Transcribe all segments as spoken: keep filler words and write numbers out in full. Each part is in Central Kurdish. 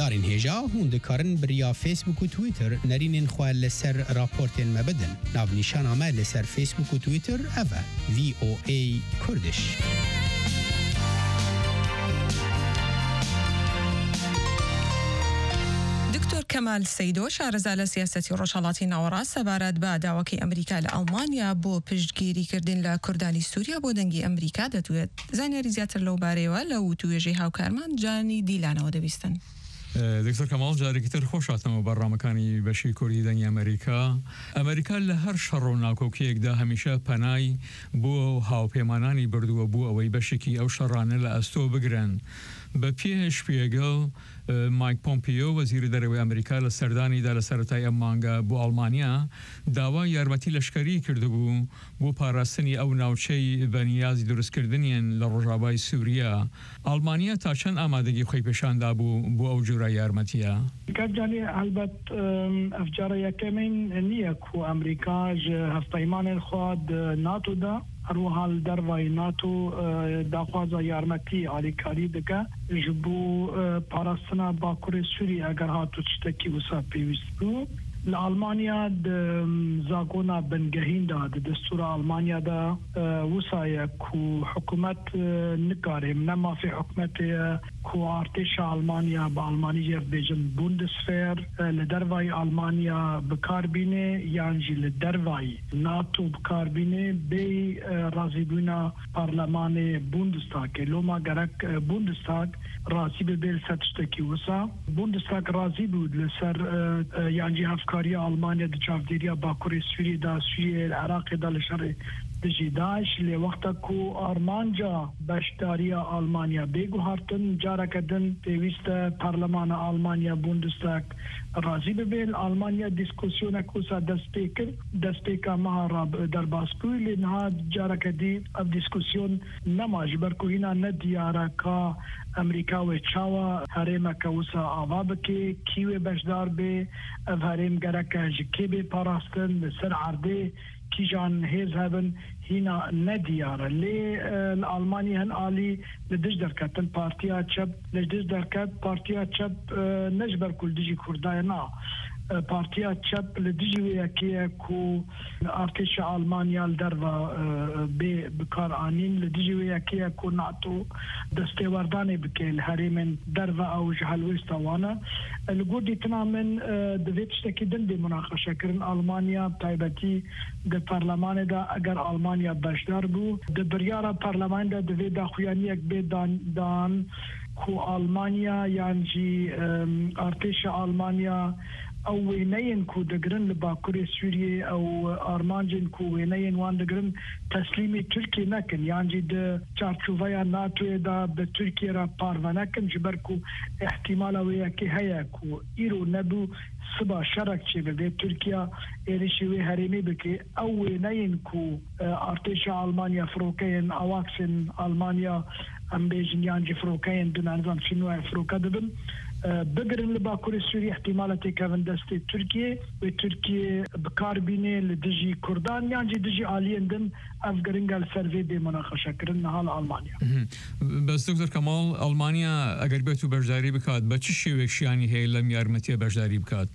هزارین هجا هون دکارن بریا فیسبوک و تویتر نرینین خواه لسر راپورتین مبدن ناو نیشان آمه لسر فیسبوک و تویتر اوه وی او ای کردش. کەمال سەیدۆ شارەزا لە سیاسەتی ڕۆژهەڵاتی ناوەڕاست سەبارەت بە داواکەی ئەمریکا لە ئەڵمانیا بۆ پشتگیریکردن لە کوردانی سووریا بۆ دەنگی ئەمریکا دەتوێت. زانیاری زیاتر لەو بارەیەوە لە وتوێژەی هاوکارمان جانی دیلانەوە دەبیستن. دکتۆر کەماڵ جارێکی تر خۆش هاتنەوە بەڕامەکانی بەشی کوردی دەنگی ئەمریکا. ئەمریکا لە هەر شەڕ و ناکۆکیەکدا هەمیشە پەنای بۆ هاوپەیمانانی بردووە بوو ئەوەی بەشێکی ئەو شەڕانە لە ئەستۆ بگرن. بە پێش پێگەڵ مایک پۆمپیۆ وەزیری دەرەوەی ئەمریکا لە سەردانیدا لە سەرەتای ئەم مانگە بۆ ئەڵمانیا داوای یارمەتی لەشکەری کردبوو بۆ پاراستنی ئەو ناوچەی بەنیازی دروستکردنیان لە ڕۆژاوای سووریا. ئەڵمانیا تا چەند ئامادەگی خۆی پێشاندا بوو بۆ ئەو جۆرە یارمەتیە؟ گەرجانی هەلبەت ئەفجارە یەکەمین نییە کو ئەمریکا هەفتەیمانێن خواد ناتۆدا هەروەها لە دەرەوەی ناتۆ داخوازە یارمەتی ئالیکاری دەکە ji bo parastina Bakurê Sûriyê eger hatu tiştekî wisa pêwîst bû. Li Almanya di zagona bingehîn da di destûra Almanya da wisa ye ku hikûmet nikare ne mafê hikûmetê ye ku artêşa Almanya bi Almanî jê bêjin Bundeswehr li dervayê Almanya bikarbîne yan jî li dervayê NATO bikarbîne bê razîbûna parlemanê Bundestagê. Loma gerek Bundestag razî bibe li ser tiştekî wisa. Bundestag razî bû li ser yan jî hevkariya Almanya di çavdêriya Bakurê Sûriyê da Sûriyê Iraqê da li şerê dijî Daeş lê wexta ku armanca beşdariya Almanya bêguhartin careke din pêwîst e parlemana Almanya Bundestag razî bibe. Almanya diskusyonek wisa dest pê kir destpêka meha derbas bû lê niha careke dî ev diskusyon nema ji ber ku hîna ne diyar e ka Amerika wê çawa herêmeke wisa ava bike kî wê beşdar bê ev herêm gereke ji kê bê parastin li ser erdê kîjan hêz hebin hîna ne diyar e. Lê li Almanyê hin alî li dij derketin partiya çep li dij derket partiya çep ne ji ber ku li dijî Kurdayê na partiya çep li dijî wê yekê ye ku artêşa Almanya li derva bê bikar anîn li dijî wê yekê ye ku NATO destêwerdanê bike li herêmên derva ew ji helwêsta wan e. Li gor dîtina min divê tiştekî din dê münaqeşe kirin Almanya taybetî di parlemanê da eger Almanya beşdar bû di biryara parlemanê de divê daxuyaniyek bê dan ku Almanya yan jî artêşa Almanya ew wêneyên ku digirin li Bakurê Sûriyê ew armancên ku wêneyên wan digirin teslîmê Tirkiye nekin yan jî di çarçoveya NATOyê da bi Tirkiye re parve nekin ji ber ku ihtimala wê yekê heye ku îro nebû siba şerek çêbibe Tirkiye êrişî wê herêmê bike ew wêneyên ku artêşa Almanya firokeyên awaksên Almanya em bêjin yan jî firokeyên din nizam çînû firoke dibin bigirin li Bakurê Sûriyê ihtimala têkevin destê Tirkiye ve Tirkiye bikarbîne li dijî Kurdan yan jî dijî aliyên din ev giring li ser vê bê münaqeşe kirin niha li Almanya. Bes Doktor Kemal Almanya eger bêt û beşdarî bikat be çi şêwekşiyanî heye lem yarmetiye beşdarî bikat?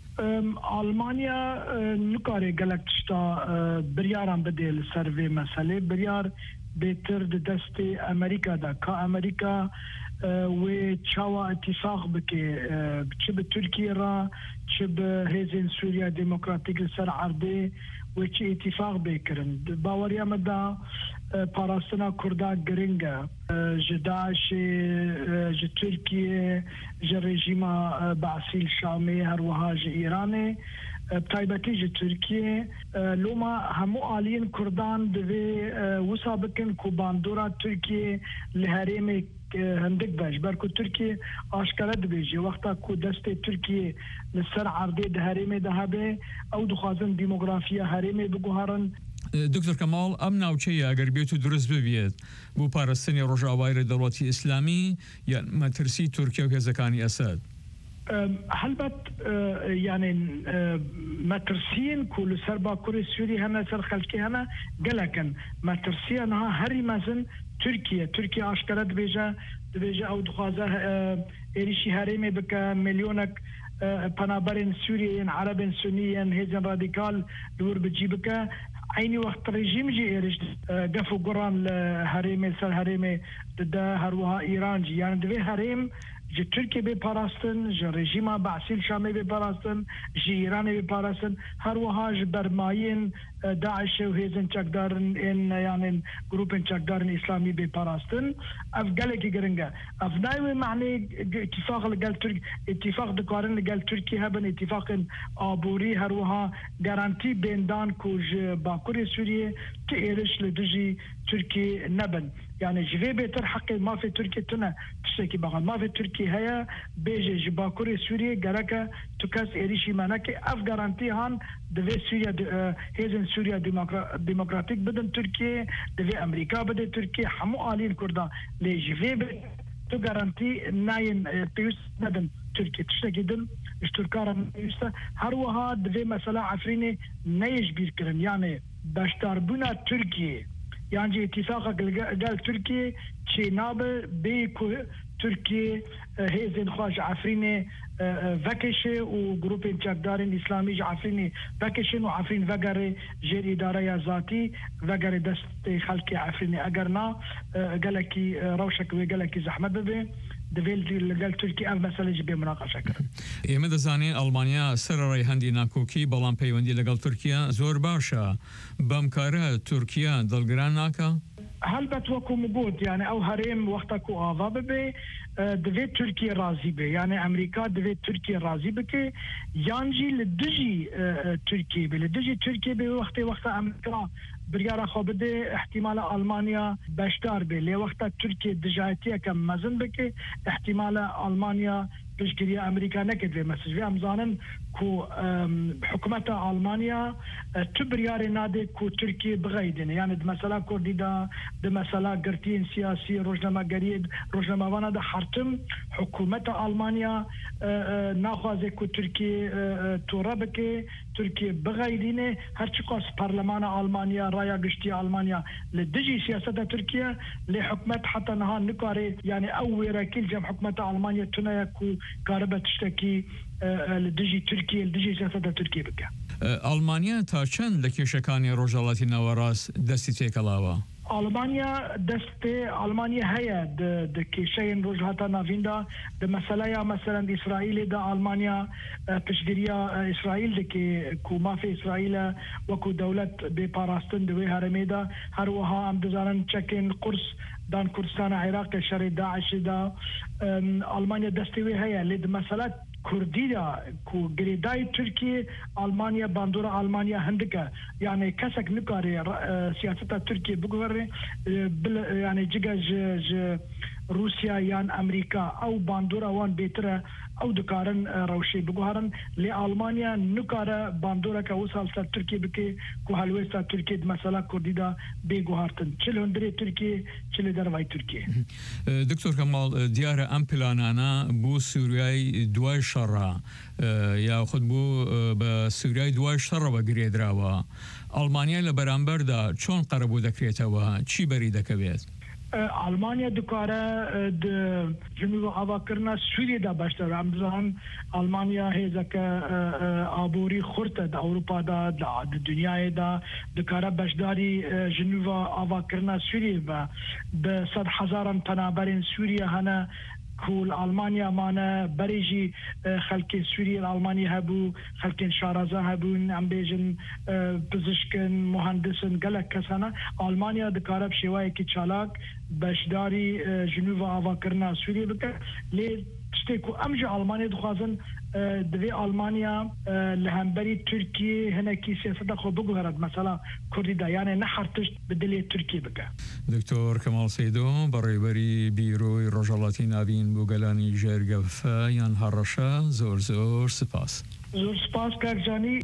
Almanya nikare gelek tişta biryaran bide li ser vê meselê biryar bêtir di destê Amerîka da ka Amerîka wê çawa itîfaq bike çi bi Tirkiye ra çi bi hêzên Sûriya Demokratîk li ser erdê wê çi itîfaq bê kirin. Baweriya me da parastina Kurda giring e ji Daişê ji Tirkiye ji rejîma Be'sîl Şamê her wiha ji Îranê taybetî ji Tirkiye loma hemû aliyên Kurdan divê wisa bikin ku bandora Tirkiye li herêmê hindik beş ber ku Tirkiye aşkare dibêje wexta ku destê Tirkiye li ser erdê di herêmê de hebe ew dixwazin demografiya herêmê biguharin. دکتۆر کەماڵ ئەم ناوچەیە ئەگەر بێت و دروست ببێت بۆ پاراستنی ڕۆژاوای دەوڵەتی ئیسلامی یان مەترسی تورکیا و هێزەکانی ئەسەد؟ هەلبەت یانێ مەترسیین ku li ser Bakurê Sûriyê hene ser xelkê hene gelekin metirsiyên ha herî mezin تركيا تركيا اشكرت بيجا بيجا او دخوازه اريشي هرمي بك مليونك بنابرين سوريين عرب سنيين هيزن راديكال دور بتجيبك عيني وقت رجيم جي إيرش قفو قران لهريمي سر هريمي ضد هروها إيران جي يعني دوي هريم جي تركيا بباراستن جي رجيما بعسيل شامي بباراستن جي إيراني بباراستن هروها جي برمايين داعش وهيزن تشاكدارن إن يعني جروبين تشاكدارن إسلامي بباراستن أفقالك قرنجا أفنايوي معني اتفاق لقال ترك اتفاق دكارن لقال تركيا هبن اتفاق آبوري هروها جارانتي بين دان كوج باكوري سوريا تيرش لدجي تركي نبن يعني جفي بيتر حقي ما في تركيا تنا تشتكي بقى ما في تركيا هيا بيجي جباكوري سوريا جركا تكاس إيريشي مانكي أف جارانتي هان دفي سوريا دي هيزن سوريا ديمقراطيك بدن تركيا دفي أمريكا بدن تركيا حمو آلين كردا لي جفي تو جارانتي ناين تيوس بدن تركيا تشتكي دن اشتركارا يستا هروها دفي مسألة عفريني نيش بيذكرن يعني باشتاربونا تركيا يعني اتفاقك قال تركيا شي نابل بيكو تركيا هيزن خواج عفريني فكشة وجروبين تشاكدارين إسلامي عفريني فكشين وعفرين فقري جير إدارة ذاتي فقري دست خلقي عفريني أقرنا قالكي روشك وقالكي زحمة ببي دفيل قال تركيا أف مسألة جبه مناقشة كرن ئێمە دەزانین ئەڵمانیا سەرەڕای هەندی ناکۆکی بەڵام پەیوەندی لەگەڵ تورکیا زۆر باشە بەم کارە تورکیا دڵگران ناکە؟ هەلبەت وەکو مگوت يعني أو هەرێم وەختەکو ئاوا ببێ دەوێت تورکیا رازی بێ يعني ئەمریکا دەوێت تورکیا رازی بکە یانجی لە دژی تورکیا بێ لە دژی تورکیا بێ وەختی وەختە ئەمریکا بريارة خابده احتمال ألمانيا باشدار به لي وقتا تركيا دجايتيا كم مزن بك احتمال ألمانيا بشكريا أمريكا نكد في مسج في أمزانن كو حكومة ألمانيا تبرياري نادي كو تركيا بغيدين يعني دمسالا كرديدا دمسالا قرتين سياسي روجنما قريد روجنما وانا دا حرتم حكومة ألمانيا ناخوازي كو تركيا توربك تركيا بغيدين هرچي قاس برلمان ألمانيا رايا قشتي ألمانيا لدجي سياسة تركيا لحكومة حتى نهار نكاري يعني أول كل جم حكومة ألمانيا تنايا كو كاربة تشتكي لدجي تركيا لدجي سياسة تركيا بك ألمانيا تا چەند لە کێشەکانی ڕۆژهەڵاتی ناوەڕاست دەستی تێکەڵاوە؟ ألمانيا دست ألمانيا هي د د كيشين روجهاتا نافيندا د مسألة مثلا إسرائيل دا ألمانيا تشجيريا إسرائيل دكي كو ما في إسرائيل وكو دولة بباراستن دوي هرميدا هروها أم دزارن تشكين قرص دان كردستان عراق شر داعش دا ألمانيا دستوي هي لد مسألة كردية كو جريداي تركيا ألمانيا باندورا ألمانيا هندكا يعني كسك نكاري سياسة تركيا بقول يعني جيجا روسيا يان أمريكا أو باندورا وان بيترا أو دكارن روشي بقولن لألمانيا نكارا باندورا كوصل سال تركيا بكي كوهالويستا تركيا مثلا كرديدا بيجوهارتن شل هندري تركيا شل درواي تركيا. دكتور كمال ديار أم بلانانا بو سورياي دواي شرا يا خد بو بسورياي دواي شرا بقري دراوا ألمانيا لبرانبر دا چون قربو دكريتوا چي بري دكبيت؟ ألمانيا دكارة د جنوب أواكرنا سوريا دا باشتر رمضان ألمانيا هي زكا عبوري خورته دا أوروبا دا دا الدنيا دا دكارة باشداري جنوب أواكرنا سوريا با بصد حزارا تنابرين سوريا هنا كول ألمانيا مانا بريجي خلق سوريا الألمانيا هبو خلق شارزة هبو عم بيجن بزشكن مهندسن قلق كسانا ألمانيا دكارب شواي كي چالاك باشداري جنوبا آواكرنا سوريا بك لي تشتكو أمجي ألمانيا دخوازن دوی آلمانیا لهمبری ترکیه هنکی سیاست خو بگوهرد مثلا کردی دا یعنی نحرتش بدلی ترکیه بگه. دکتور کمال سیدو بریبری بیروی رجالاتی نوین بوگلانی جرگفه یان هرشا زور زور سپاس. زور سپاس کارجانی.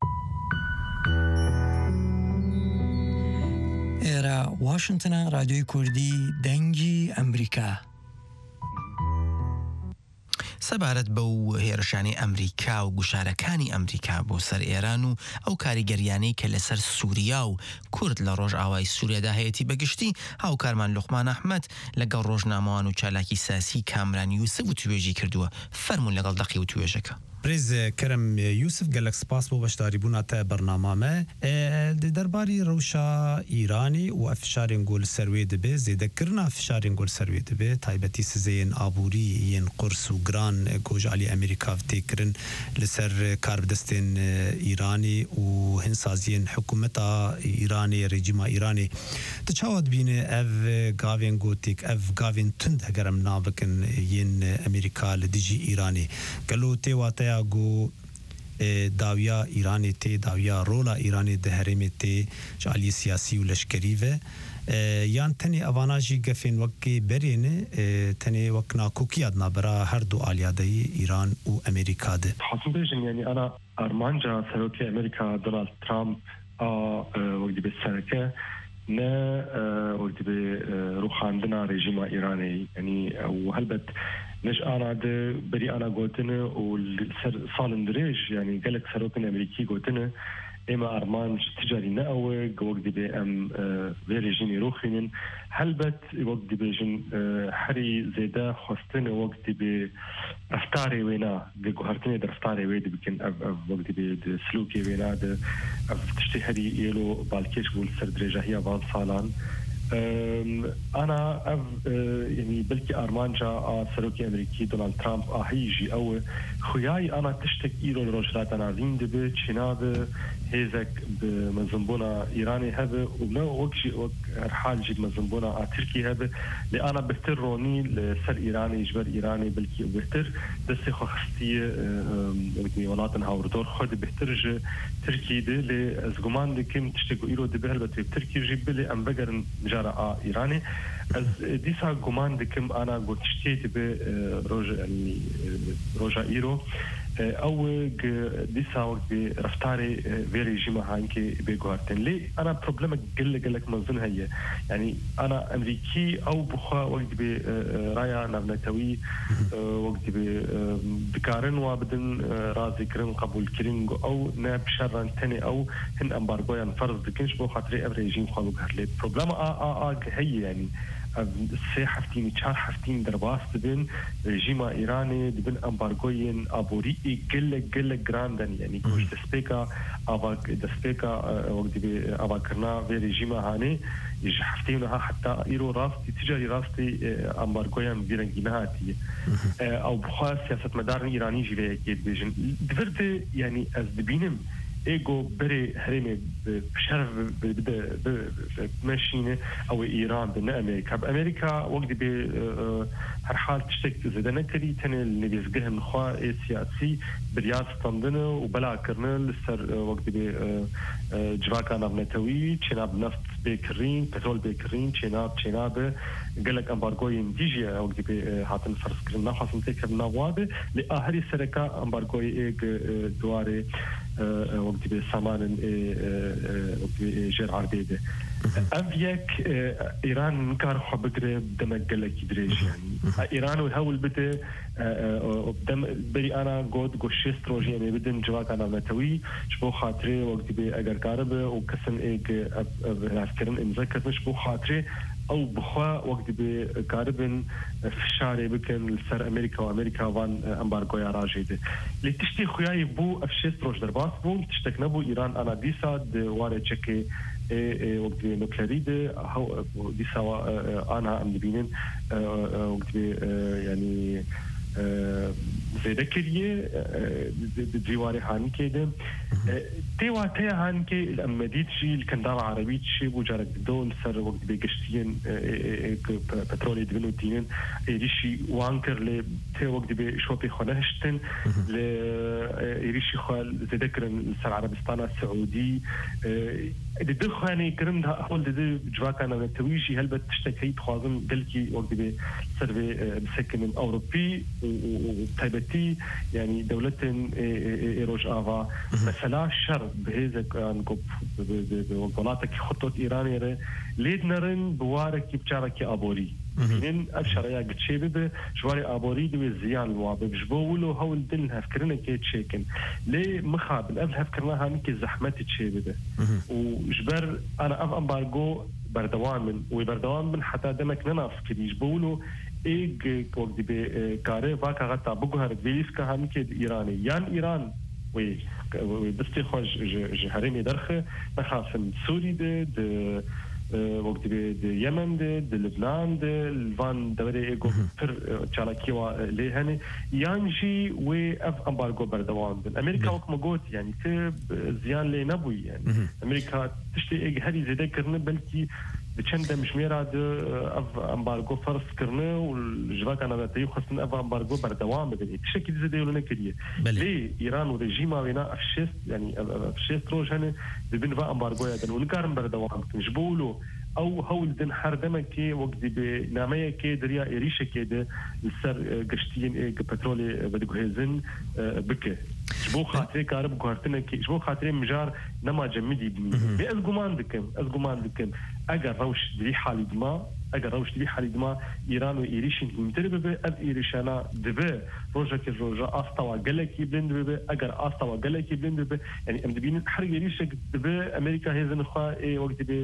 ایرا واشنطن رادیوی کردی دنگی امریکا. سەبارەت بەو هێرشانی ئەمریکا و گوشارەکانی ئەمریکا بۆ سەر ئێران و ئەو کاریگەریانەی کە لەسەر سووریا و کورد لە ڕۆژ ئاوای سووریادا هەیەی بەگشتی هاوکارمان لوقمان ئەحمەد لەگەڵ ڕۆژنامەوان و چالاکی ساسی کامران یوسف و توێژی کردووە. فەرموون لەگەڵ دەقی و توێژەکە. برز کرم یوسف گلک سپاس بو بشداری بونا تا برنامه درباری روشا ایرانی و افشارین گل سروی دبه زیده کرنا افشارین گل سروی دبه تایبتی سزین آبوری ین قرص و گران گوج علی امریکا تکرن لسر کاربدستین ایرانی و هنسازین حکومت ایرانی رژیم ایرانی تچاوت بینه اف گاوین گوتیک اف گاوین تند هگرم نابکن ین امریکا لدیجی ایرانی گلو تیواتا گو داویا ایرانی تی داویا رولا ایرانی ده هرمی تی جالی سیاسی و لشکری و یان تنی اواناجی گفین وکی برینه تنی وکنا کوکیاد نبرا هر دو آلیادهی ایران و امریکا ده حاصل بیشن یعنی انا ارمانجا سروکی امریکا دونالد ترامپ وقتی به سرکه نه وقتی به روخاندنا رژیم ایرانی یعنی و هلبت نش أنا ده بري أنا قلتنا والصالن دريج يعني قالك سروكن أمريكي قلتنا إما أرمان تجاري نقوى وقت بي أم فيريجيني روخين هلبت وقت بيجن حري زيدا خستنا وقت بي رفتاري وينا قهرتني در رفتاري ويدا بكن أف أف وقت بي سلوكي وينا ده أف تشتي هري يلو بالكيش بول سر دريجة هي بعض صالان أنا أف يعني بلكي أرمانجا سروكي أمريكي دونالد ترامب أهيجي أو خياي أنا تشتك إيرو الرجلات أنا زين دبي تشيناد هيزك بمزنبونا إيراني هذا وبنا وكشي وك حال جد مزنبونا تركي هذا لأنا بهتر روني لسر إيراني جبر إيراني بلكي بهتر دسي خستي ودي ولاتن هاوردور خد بهتر تركي ده لزغمان دكيم تشتكو إيرو دبي هلبت تركي جيب لي أم بقر جارة إيراني از ديسا غمان دكم أنا قلت شتيت بروجا يعني روجا إيرو أو ديسا وقت برفتاري فيري جيما هانكي بيجوارتن لي أنا بروبلم قل قلك منظن هي يعني أنا أمريكي أو بخوا وقت برايا نبنتوي وقت بكارن وابدن رازي كرن قبول كرين أو ناب شرن تاني أو هن أمبارغويا فرض دكنش بو خاطري أبري جيم خالو بهرلي بروبلم آ آ آ هي يعني سه هفتين چهار هفتين درباس دبن رژیم ایرانی دبن امبارگوین آبوری گل گل گراندن یعنی کوش دسپیکا آوا دسپیکا وقت به آوا کرنا و رژیم هانی یه هفتین ها حتی ایرو راستی تجاری راستی امبارگوین بیرنگی نهاتی او بخوا سیاست مدار ایرانی جیوه یکید بیشن دفرد یعنی از دبینم ايجو بري هرمي بشرف بده ماشينه او ايران بنا امريكا بامريكا وقت ب هر حال تشتك زدنا كري تن اللي بيزقه من خوا سياسي برياض طندنا وبلا كرنل سر وقت ب جواكا نبنتوي تشناب نفط بكرين بترول بكرين تشناب تشناب قالك امبارغو ينديجي وقت ب هاتن فرض كرنا حاصل تكرنا واده لاهري سركا امبارغو ايج دواري وقت بسامان وقت جير عربيده أبيك إيران نكار حبقرة دمك قلك يدريش يعني إيران والهول بده دم بري أنا قد قشيست روجي يعني بدن جواك أنا متوي شبو خاطري وقت بي أجر كاربة وكسن إيج عسكرن إنذكر مش بو خاطري أو بخوا وقت بكاربن في الشارع بكن لسر أمريكا وأمريكا وان أمبارغو يا راجيده اللي تشتي خياي بو أفشيست روج درباس بو تشتك نبو إيران أنا ديسا دواري تشكي وقت نوكليريده هو ديسا أنا أم دبينين وقت يعني ذكريه بديواري هان كده تيوا تيا هان كي الأمديت شيء الكندار عربي شيء بوجارك دول سر وقت بيجشتين بترولي دبنو تينين يريشي وانكر ل تي وقت بشوبي خنهشتن ل يريشي خال ذكر سر عربستان السعودي الدخاني كرم هول ده جواك أنا تويجي هل بتشتكي تخازن دلكي وقت بسر بسكن أوروبي وتايبتي يعني دولة إيروج آفا مثلا شر بهذا نقب بولاتك خطوط إيرانية ليد نرن بوارك بشارك أبوري من افشار يا شيء به جواري ابوري دو زيان الوابه بجبولو هول دن هفكرنا كي تشيكن ليه مخابل قبل هفكرنا هانيك زحمه شيء به وجبر انا اف امبارجو بردوان من وبردوان من حتى دمك نناف كي يجبولو ايج وقت بكاره واقع غطا بقهر فيليس كهانيك ايراني يان ايران وي بستي خوش جهريني درخه نخاف من سوري ده ده وقت به یمن ده ده لبنان ده الوان دوره ایگو پر چالاکی و لیهنه یانجی و اف امبارگو بردوام بن امریکا وقت مگوت یعنی که زیان لی نبوی یعنی امریکا تشتی ایگ هری زیده کرنه بلکی بچند مشميرة اف امبارجو فرض كرنا والجواك انا بتاعي خصنا اف امبارجو بردوام بدي بشكل زي ديولنا كديه ليه ايران وريجيما وينا افشيست يعني افشيست روج هنا بين فا امبارجو هذا ونقارن بردوام نجبولو او هول دن حردمه كي وقت بناميه كي دريا إريشة كده السر قشتين ايه بترولي بدو هيزن بكه جبو خاطري كارب كوارتنا كي جبو خاطري مجار نما جمدي بني بأزقمان دكم أزقمان دكم اگر روش دبي حالي دما اگر روش دبي حالي دما ايران و ايريشن متربه به از ايريشانا دبه روجا كي روجا استوا غلكي بلند به اگر استوا غلكي بلند به يعني ام دبين حرق ايريشك دبه امريكا هيزن خا اي وقت به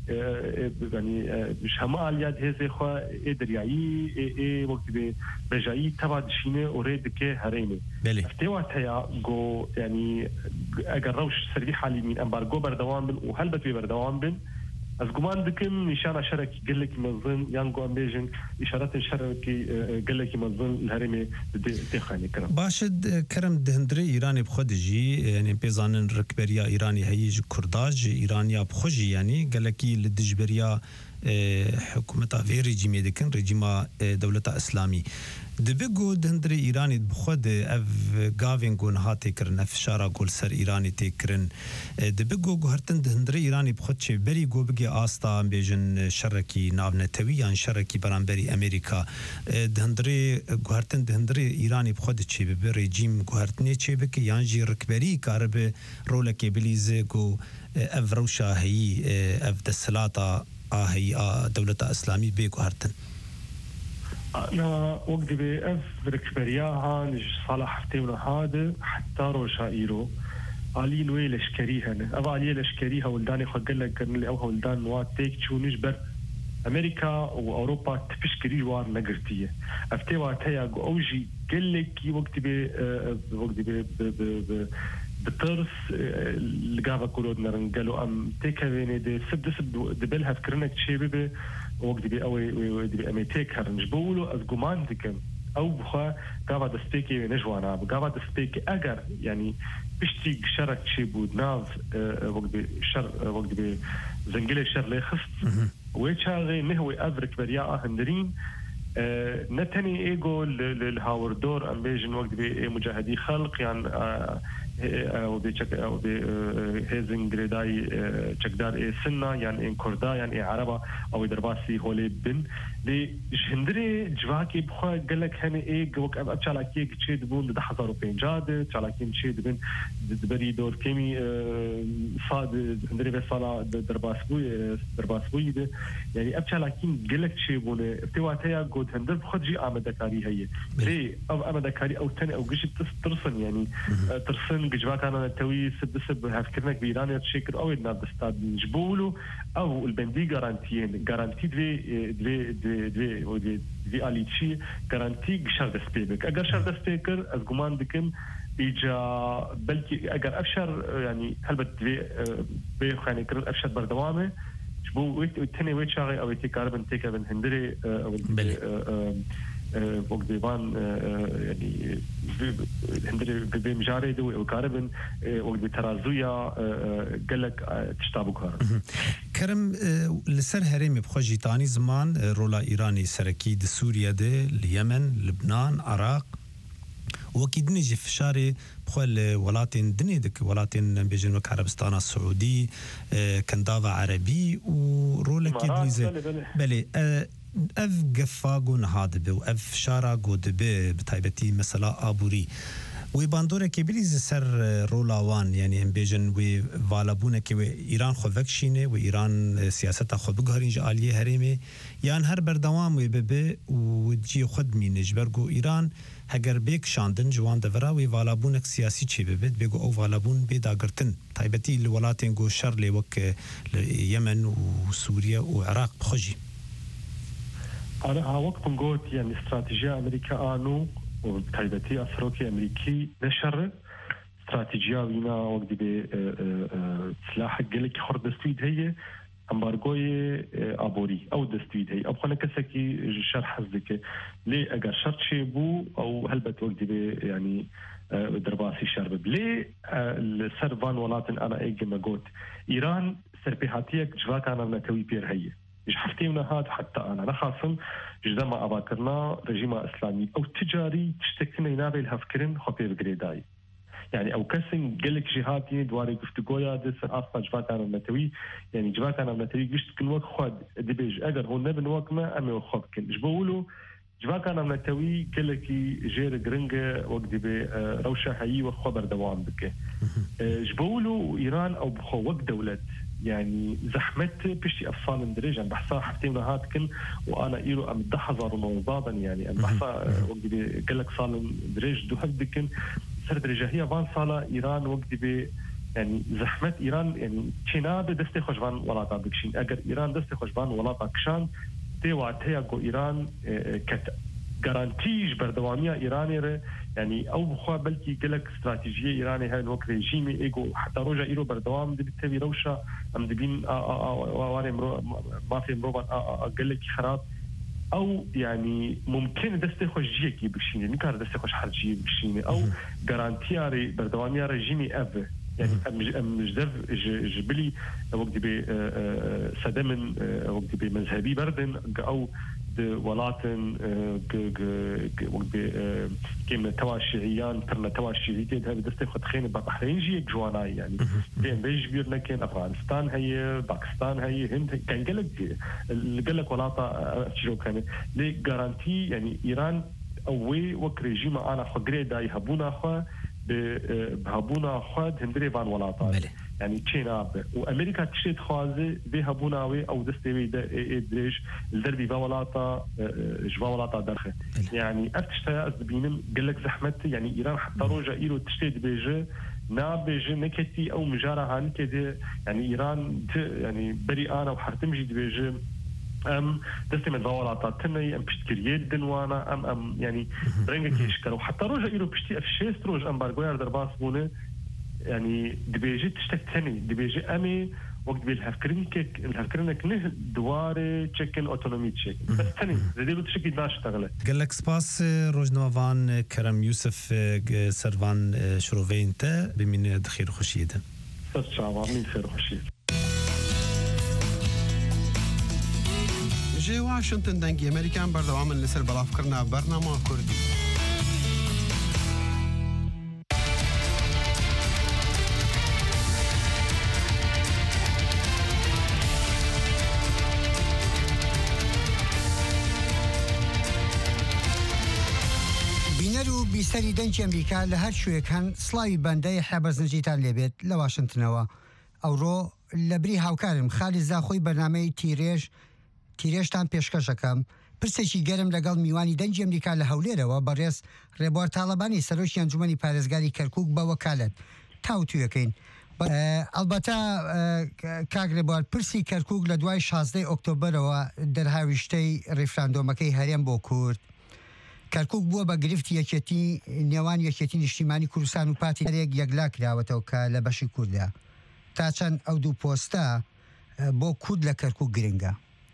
يعني مش هم الياد هذه خا درياي اي وقت به بجاي تبع دشينه اوريد كي هرينه افتوا تيا جو يعني اگر روش سربي حالي من امبارجو بردوام بن وهلبت بردوام بن از گمان دکم نشانه شرکی گلکی مزن یانگو امبیجن اشارات شرکی گلکی مزن الهرمه دخانی کرم باشد کرم دهندری ایرانی بخودجی یعنی پیزانن رکبریا ایرانی هیج کرداج ایرانیا بخوجی یعنی گلکی لدجبریا حکومتا وی رژیمی دکن رژیما دولت اسلامی دبگو دهندری ایرانی بخود اف گاوین گون هاتی کرن اف شارا گول سر ایرانی تی کرن دبگو گوهرتن دهندری ایرانی بخود چه بری گو بگی آستا بیجن شرکی ناو نتوی یان شرکی برانبری امریکا دهندری گوهرتن دهندری ایرانی بخود چه ببی رژیم گوهرتنی چه بکی یان جی رکبری کارب رولکی بلیزه گو اف روشا هی اف دسلاتا هي دولة اسلامي بيكو هرتن انا وقت بأف ركبرياها نج صالح فتيونا هذا حتى روشا ايرو علي نوي لشكريها ابا علي لشكريها ولداني خقل لك اللي او ولدان نوات تيك شو نجبر امريكا واوروبا تفشكري جوار نقرتيه افتوا تيا اوجي قال لك وقت ب وقت ب بترس الجافا كولود نرنجلو ام تيكا بيني دي سب سب دبلها فكرنا تشيبه وقت بي اوي دي اميتيك هرنج بقولوا از جمان دكم او بخا جافا دستيكي نجوانا جافا دستيكي اجر يعني بشتي شرك تشيبود ناف وقت بي شر وقت بي زنجلي شر لي خص ويتشاغي نهوي افرك برياء هندرين نتني ايجو للهاوردور ام بيجن وقت بي مجاهدي خلق يعني او دي چک او دي هيزن جريداي چکدار اي سنة يعني ان كردا يعني عربا او درباسي هولي بن دي جندري جواكي بخوا قالك هني اي وك اب چالاكي تشيد بون ده ألف وخمسمية چالاكي تشيد بن دبري دور كيمي صاد جندري بصلا درباسبوي درباسبوي ده يعني اب چالاكي قالك تشي بون ارتواتيا قد هندر بخجي امدكاري هي لي او امدكاري او تاني او قشي ترسن يعني ترسن جواك انا توي سب سب هفكرنك بإيران تشكر او الناب استاد نجبولو او البندي غارانتيين غارانتي دي دي دي دي دي دي اليتشي غارانتي شر دسبيك اگر شر دسبيكر از گمان دكم ايجا بلكي اگر افشر يعني هلبت بي بي خاني كر افشر بردوامه جبو تاني ويت شاغي او تي كاربن تيكا بن هندري او وقت ديوان يعني هندري بمجاري دو وكاربن وقت بترازويا قالك تشتابو كار كرم لسر هرمي بخوجي تاني زمان رولا ايراني سركي د سوريا ده اليمن لبنان عراق وكيد نجي في شاري بخول ولاتين دنيدك ولاتين بيجن وك عربستان السعودي كندافا عربي ورولا كيد بلي اف قفاقون هادبه و اف شارا قودبه بتايبتي مثلا آبوري وی باندوره که بریز سر رولاوان یعنی هم بیجن وی والابونه که ایران خو وکشینه و ایران سیاست خو بگهارینج آلیه هریمه یان هر بردوام وی ببه و جی خود مینج برگو ایران هگر بیک شاندن جوان دورا وی والابونک سیاسی چی ببید بگو او والابون بیداگرتن تایبتی الولاتین گو شر لیوک یمن و سوریه و عراق بخوجی أنا هاوقت نقول يعني استراتيجية أمريكا آنو وتايبتي أسروكي أمريكي نشر استراتيجية وينا وقت بي سلاح قلك خور دستويد هي أمبارغوي أبوري أو دستويد هي أبقى كسكي شرح حزك ليه أجر شرط شيء بو أو هلبت وقت بي يعني درباسي شرب ليه السربان ولاتن أنا أيجي ما قلت إيران سربيهاتيك جواك أنا منتوي بير هي إيش حفتينا هاد حتى أنا نخاصم جدا ما أباكرنا رجيم إسلامي أو تجاري تشتكينا ينابي الهفكرين خبير بقريداي يعني أو كسن قلك جهاتي دواري قفتقويا دسر أصلا جواكانا المتوي يعني جواكانا المتوي قشت كن وقت خود دبيج أقر هون نبن وقت ما أمي وخب كن جبولو جواكانا المتوي قلكي جير قرنجة وقت دبي روشة حيي وخبر دوام بك جبولو إيران أو بخو وقت دولة يعني زحمت بشتي أفصال اندريج أنا بحصا حفتين هات كن وأنا إيرو أم دحظر ونوضادا يعني أنا بحصا وقت بي قلك صال اندريج دو هفدكن سرد رجاهية فان صالة إيران وقت بي يعني زحمت إيران يعني تشيناب دستي خوشبان ولاتا بكشين أجر إيران دستي خوشبان ولاتا كشان تي وعتها جو إيران كت جارانتيج بردوامية إيراني ره يعني أو بخوا بلكي قلك استراتيجية إيراني هاي الوقت ريجيمي إيجو حتى روجا إيرو بردوام دي بتبي روشة أم دبين واري مرو ما في مروبا قلك خراب أو يعني ممكن دستي خوش جيكي بكشيني نكار دستي خوش حرجي بكشيني أو جارانتيا ري بردوامية ريجيمي أف يعني أم جدف جبلي وقت بي سدمن وقت بي مذهبي بردن أو ولاتن وقت بي كيما توا الشيعيان ترنا توا الشيعيين هذا دستي خد خين بحرين جي جواناي يعني بين بيج بير لكن أفغانستان هي باكستان هي هند كان قالك قالك ولاتا شو كان لي جارانتي يعني إيران أوي وك ريجيم أنا خقري داي هبونا خوا بهبونا خود هندري فان ولاتا يعني تشينا وامريكا تشيت خوازي بهبوناوي او دستوي دريج الدربي فولاتا جوا ولاتا درخه يعني افتشتا ازبينم قال لك زحمت يعني ايران حتى روجا ايرو تشتيت بيجي نا بيجي نكتي او مجارها نكدي يعني ايران يعني بري انا وحرتمجي بيجي ام دستي من فولاتا تني ام بشتكريات دنوانا ام ام يعني برنجك يشكروا حتى روجا ايرو بشتي افشيست روج امبارغوير درباس بونه يعني دبيجي تشتك تاني دبيجي امي وقت بالهفكرين كيك الهفكرين كنه دواري تشكن اوتونومي تشيك بس تاني زي تشكي داش تغلى قال لك سباس روجنوفان كرم يوسف سرفان شروفين تا بمن دخير خشيدا بس شعب مين خير خشيد جي واشنطن دنگی امریکان بردوام لسر بلاف کرنا برنامه کردی بینەر و بیستەری دەنگی ئەمریکا لە هەر شوێک هەن سڵاوی بەندەی حێبەرزنجیتان لێبێت لە واشنتنەوە ئەوڕۆ لە بری هاوکارم خالی زاخۆی بەرنامەی تیرێژ تیرێشتان پێشکەشەکەم پرسێکی گەرم لەگەڵ میوانی دەنگی ئەمریکا لە هەولێرەوە بەڕێز ڕێبوار تاڵەبانی سەرۆکی ئەنجومەنی پارێزگاری کەرکووک بە وەکالەت تاوتویەکەین ئەلبەتە کاک ڕێبوار پرسی کەرکووک لە دوای شازدەی ئۆکتۆبەرەوە دەرهاویشتەی ڕێفراندۆمەکەی هەرێم بۆ کورد کەرکووک بووە بە گرفتی یەکێتی نێوان یەکێتی نیشتیمانی کوردستان و پاتی هەرێک یەکلا کراوەتەوە کە لە بەشی کوردە تا چەند ئەو دوو پۆستە بۆ کورد لە کەرکووک گرنگە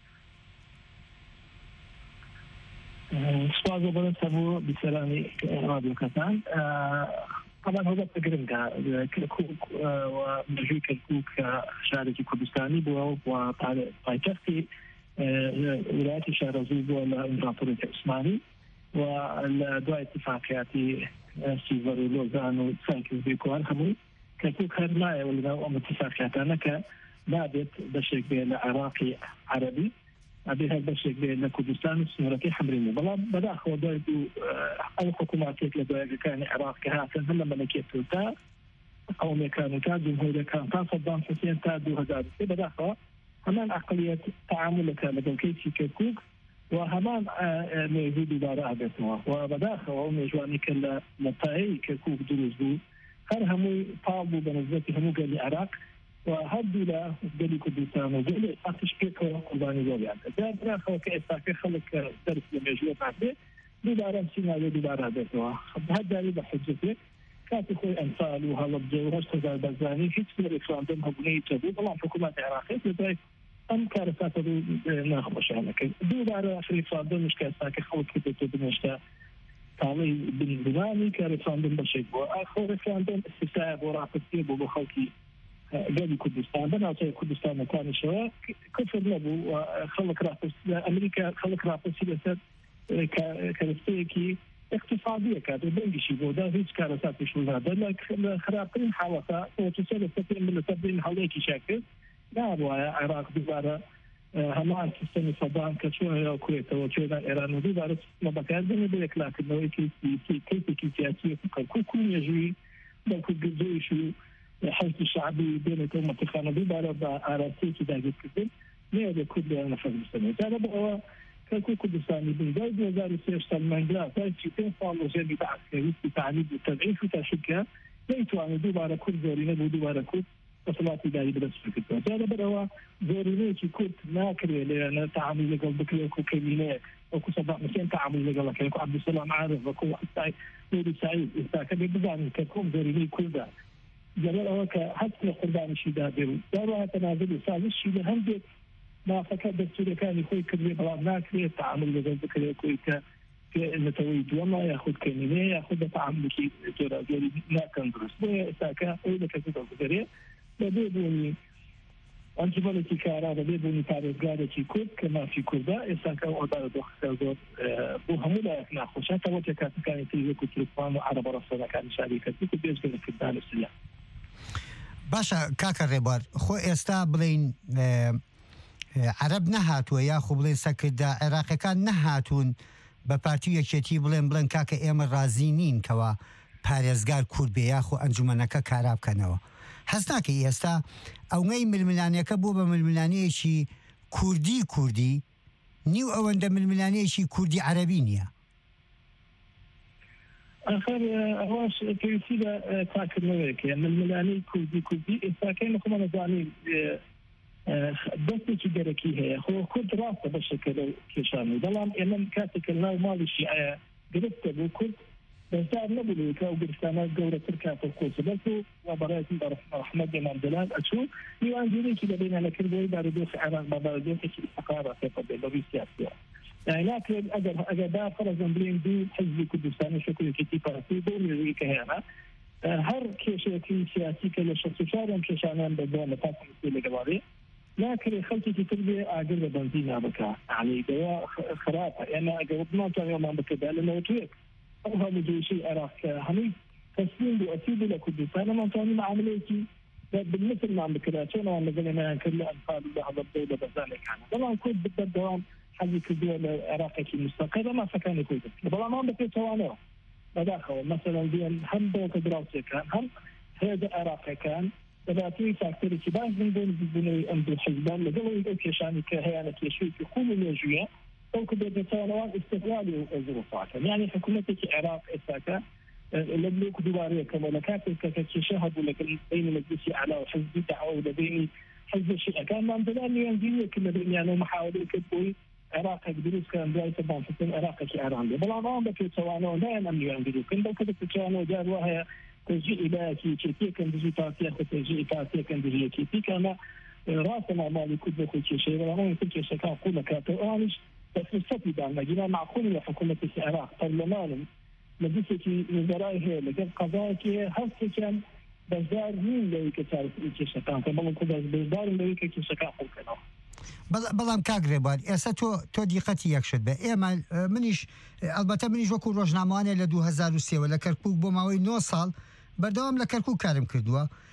سپاس بۆ سەبوو بیسەرانی رادیۆکەتان طبعا هەوڵە گرنگە کەرکووک و مەژووی کەرکووک شارێکی کوردستانی بووە و پایتەختی ویلایەتی شارەزوو بووە لە ئیمپراتۆریەتی عوسمانی و لە دوای اتفاقیاتی سیڤەر و لۆزان و سایکزبی کوان هەمووی کەرکووک هەر نایەوە لەناو ئەم اتفاقیاتانە کە نابێت بەشێک بێ لە عێراقی عەرەبی ئەبێ هەر بەشێک بێ لە کوردستان و سنوورەکەی حمرینی بەڵام بەداخەوە دوای دوو ئەو حکووماتێک لە دوایەکەکانی عێراق کە هاتن هەر لە مەلەکێتوتا قومەکان و تا جمهوریەکان تا سەدام حوسێن تا دوو هەزار و سێ بەداخەوە هەمان عەقلیەت تەعاملەکە لەگەڵ کەیسی کەرکووک و هەمان مێژوو دووبارە ئابێتەوە و بەداخەوە ئەو مێژوانی کە لە مەتایەی کەرکووک دروست بوو هەر هەمووی پاڵ بوو بە نسبەتی هەموو گەلی عێراق و هەردوو لە گەلی کوردستان و گەلی عێراقیش پێکەوە قوربانی زۆریان کرد بەداخەوە کە ئێستاکە خەڵک دەرس لە مێژووە هاتبێ دووبارە سیناوێ دووبارە ئابێتەوە هەر داری بە حجەتێک کاتی خۆی ئەمسال و هەڵەبجە و هەشت هەزار بەرزانی هیچ ڕێکخراندن هەبوونەی تەبوو بەڵام حکوومەتی عێراقی لەدای ئەم کارە ساتە ناخۆشیانەکەی دووبارە ڕێکخراندنش کە ئێستاکە خەڵک کردێتە بنێشتە تاڵی بنبرانی کە ڕێکخراندن بەشێک بووە ئاخۆ ڕێکخراندن استیسایە بۆ ڕاپرسیە بۆ بۆ خەڵکی گەلی کوردستان بەناوچەی کوردستانەکانیشەوە کفر نەبوو و خەڵک ڕاپرسی لە ئەمریکا خەڵک ڕاپرسی لەسەر کەرەستەیەکی اقتصادية كانت بنجشي بودا هيك كانت تاتيش هذا لكن خرابين حالتها وتسال السفير من التبديل حواليك شكل لا رواية عراق دوبارة همان سيستم صدام كشوها الكويت وشوها إيران ودوبارة ما بكار بني بيك لكن لو كيف كيف كيف سياسية كل كل يجري لو كنت جزء شو حزب الشعبي بين الأمة الخانة دوبارة بعراسي كذا جد ما هذا كله أنا فاهم السنة هذا بقى كل كردستاني بالجاي دوزار سيش سلمانجلا تاي شيء صار وجاني بعسكري في تعليم والتدعيم في تشكيل ليتوا عن دوبارة كل زورينا ودوبارة كل وصلات داري بدرس فكرة هذا بدأوا زورينا كي كنت ناكري لأن تعامل لقل بكري وكو كمينة وكو سبع مسين تعامل لقل كي عبد السلام عارف وكو سعيد نوري سعيد استاكد بزاني ككم زورينا كل ده جمال أوك حتى قربان الشداد داروا تنازل سازش شيء لهندك ما فكر دستور كان يخوي كذي بلاد ناكري التعامل لقل بكري يخوي ك كنتويد والله ياخذ كمينة ياخذ تعامل كي ترى جري لا كندرس وإستاكا وإذا كذا كذا بدوني أنتبهتي كارا بدوني تعرف قاعدة كود كما في كودا إستاكا وضع دخل زود بوهمولا إحنا خوشات وجهك كان يتيجي كتلفان وعرب رصنا كان شركة كتبيز كنا في الدار السلام باشا كاكا ريبار خو استابلين عرب نهاتوا يا خو بلين سكر عراقي كان نهاتون بە پارتیەکێتی بڵێن بڵێن کاکە ئێمە ڕازی نین کەوا پارێزگار کورد بێ یاخۆ ئەنجومەنەکە کارا بکەنەوە هەست ناکەی ئێستا ئەومەی ململانیەکە بوو بە ململانەیەکی کوردی کوردی نیو ئەوەندە ململانەیەکی کوردی عەرەبی نییە آخر ئەواش پێویستی بە تاکردنەوەیەکە ململانەی کوردی کوردی ئێستاکەی نەخۆمە نەزانین دەستێکی گەرەکی هەیە خۆ کورد ڕاستە بەشێکە لەو کێشانەی بەڵام ئێمە کاتێکە ناو ماڵی شیعە گرفتە بوو کورد بەشدار نەبوو کە ئەو گرفتانە گەورەتر کاتە کۆچە بەڵکو و بەڕایەتی ڕەحمەت ئێمامدەلال ئەچوو میوانگیرێکی لەبینانە کردەوەی بارودۆخی عێراق بە بارودۆخێکی استقرار تێپە بێت بەڕووی سیاسیەوە یعنی ناکرێت ئەگەر ئەگەر دا فەرەزەن بڵێن دوو حیزبی کوردستانی شەکوولێکی پارتی بۆ مێژووی کە هێنا هەر کێشەیەکی سیاسی کە لە شەست و چوارم کێشانیان بەدوان لە پاس لەگەڵاوێ لكن خلتي تربية أجر بنزين عبكا يعني دواء خرافة أنا أجرب ما كان يوم بكذا لأنه تويك أو هذا جيشي عراق همي تسليم بأسيب لك كردستان ما كان معاملتي بالمثل ما عم بكذا شو أنا مثلا ما كل أنفال هذا الدولة بزاني كان طبعا كنت بدأ الدوام حاجة الدولة العراقية مستقلة ما فكان يكون طبعا ما بكذا توانه بداخل مثلا دين هم دولة دراسة كان هم هذا عراقي كان دباتي فاكتوري كباز من دون بني أمد الحزبان لقلوا يدعو كيشاني كهيانة كيشوي في كل الوجوية أو كبير تسانوان استغلالي وظروفاتها يعني حكومتك عراق إساكا لبلوك دوارية كمولكاتي كتشاهدوا لكن بين مجلسي أعلى وحزب دعوة ولبيني حزب الشيعة كان ما عندنا ينزيني كل بين يعني محاولة كبوي عراق يقدروس كان دعوة سبان في السنة عراق كإيران بلا ما بكي تسوانو لا ينمي ينزيني كن بل كده تسوانو جار وهي تجي إلى كي كي كان بيجي تاسيا تجي تاسيا كان بيجي كي كي كان راسنا مالي كده كل شيء ولا ما كل شيء كان كله كاتوانش بس السبب ده نجينا معقول لحكومة العراق برلمان مجلسي وزراء هي لقد قضاء كي هسه كان بزار مين لو كتعرف كل شيء كان كمان كده بزار لو كل شيء كان كله بەڵام کاگرێبار ئێستا تۆ تۆ دیقەتی یەکشت بە ئێمە منیش ئەلبەتە منیش وەکو ڕۆژنامەوانێ لە دوو هەزار و سێوە لە کەرکووک بۆ ماوەی نۆ ساڵ بەردەوام لە کەرکووک کارم کردووە هەز ناکەی ئەو شارە بەردەوام زیانی گەورەی بەرکەوتو بەهۆی ململانی پارتی و یەکێتیەوە؟ ئاخر ئەواش پێویستی بە تاکردنەوەیەکە ململانەی کوردی کوردی ئێستاکەی نەخۆمە نەزانین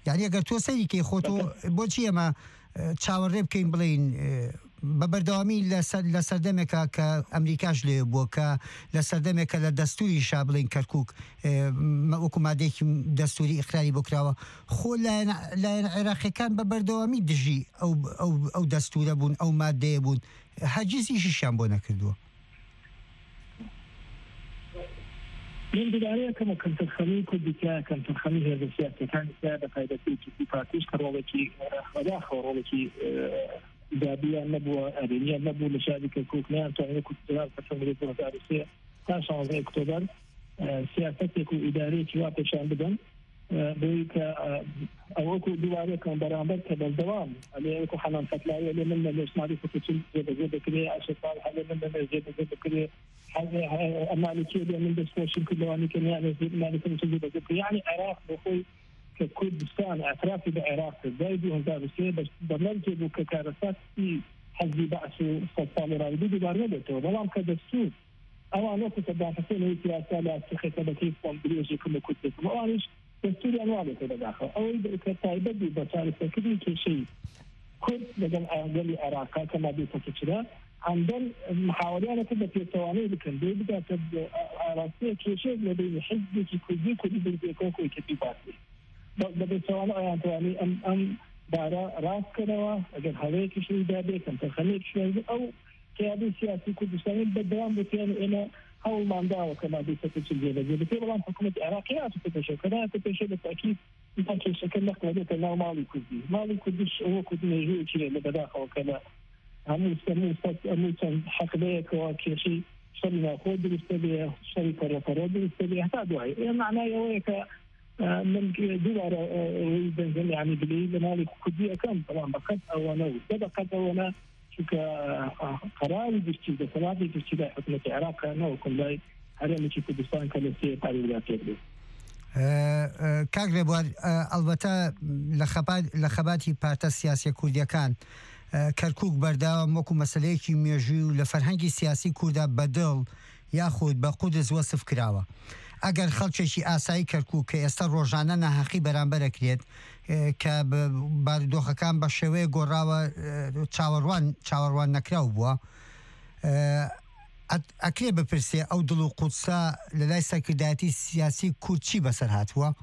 یعنی ئەگەر تۆ سەیری خۆتۆ بۆچی ئەمە چاوەڕێ بکەین بڵین بە بەردەوامی لە سەردەمێکە کە ئەمریکاش لێ بووە کە لە سەردەمێکە لە دەستوری شا بڵین کەرکووک وەکو مادێکی دەستوری ئیقراری بۆ کراوە خۆ لایەن عێراقیەکان بە بەردەوامی دژی ئەو دەستورە بوون ئەو مادەیە بوون هەرگیزیشیان بۆ نەکردووە. من بداية كنت الخليج كنت كنت الخليج هذا السياسة كان سيادة قاعدة في بارتيش كرولتي خداخ ورولتي دابية نبوة أدنية نبوة لشركة كوكنان تعرف كنت تلعب في مدينة الرئيسية تاشان في أكتوبر سياستك إدارية جواب شان بدن بيك أو أكو دواري كان برامج كبالدوام اللي أكو حنان فتلاقي اللي من اللي اسمه فتشل زي زي كذا أشياء اللي من زي زي كذا حاجة أمالكية اللي من دستورشين كلواني كان يعني زي مالكية زي زي يعني عراق بخوي ككردستان اعترافي بعراق زي دي هزار سنة بس برنامج ككارثات في حزب بعث صفال رابطي دواري بتو بلام كدستور أو أنا كنت بعثين هي سياسة لا تخطى بكيف بليجي كل كتب ما أنيش دستوري أنواع كده داخل أو كتايبة ببشار سكري كشيء كل بدل أقل عراق كما بيتكتشرا عندن محاولات كده في التواني لكن بيبدأ تبدأ عراقية كشيء لدي حزب كذي كذي بالبيكوكو كتيباتي بدأ التواني يعني تواني أم أم دارا راس كده أجل هذيك شيء ده كم تخليك شيء أو كيادي سياسي كردستاني بدوام بتيان إلى أول ما نداو كما بيتكتشر جيدا جيدا في بلان حكومة عراقية تتشكل كذا تتشكل بالتأكيد يمكن شكل نقل ذلك أنه مالي كردي مالي كردش هو كردي نيجي كذا لبداخل وكذا هم يستمر يستمر حق ذلك وكشيء شري ناخذ بالسبب شري كرة بالسبب حتى دعي يعني معناه يويك من دوار بنزل يعني بلي مالي كردي كم طبعا بقت أو أنا بقت أو أنا شو كقرار بيشتغل بسرعة بيشتغل حكومة العراق أنا وكل ذي هذا اللي في كردستان كان يصير قريب لا تقدر. کاگرێ بوار ئەلبەتە لە خەباتی پارتە سیاسی کوردیەکان کەرکووک بەرداوام وەکو مەسەلەیەکی مێژووی و لە فەرهەنگی سیاسی کووردا بەدڵ یاخود بە قودس وەسف کراوە. ئەگەر خەڵکێکی ئاسایی کەرکووک کە ئێستا ڕۆژانە ناحەقی بەرامبەرەکرێت کە بارودۆخەکان بە شێوەیە گۆڕاوە چاوەڕوان چاوەڕوان نەکراو بووە ئەکرێ بپرسێ ئەو دڵ و قودسە لە لای سەرکردایەتی سیاسی کورد چی بەسەر هاتووە؟